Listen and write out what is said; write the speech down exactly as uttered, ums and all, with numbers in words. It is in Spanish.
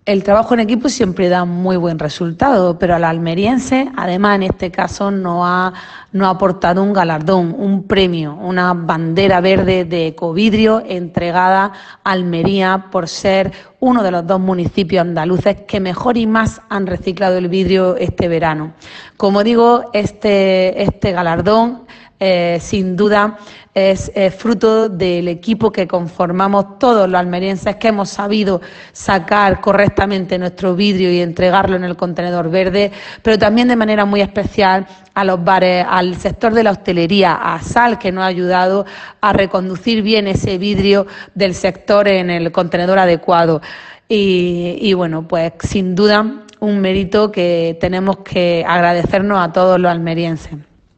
El trabajo en equipo siempre da muy buen resultado, pero a los almerienses, además en este caso, nos ha, nos ha aportado un galardón, un premio, una bandera verde de Ecovidrio entregada a Almería por ser uno de los dos municipios andaluces que mejor y más han reciclado el vidrio este verano. Como digo, este, este galardón Eh, sin duda es, es fruto del equipo que conformamos todos los almerienses, que hemos sabido sacar correctamente nuestro vidrio y entregarlo en el contenedor verde, pero también de manera muy especial a los bares, al sector de la hostelería, a Sal, que nos ha ayudado a reconducir bien ese vidrio del sector en el contenedor adecuado. Y, y bueno, pues sin duda un mérito que tenemos que agradecernos a todos los almerienses.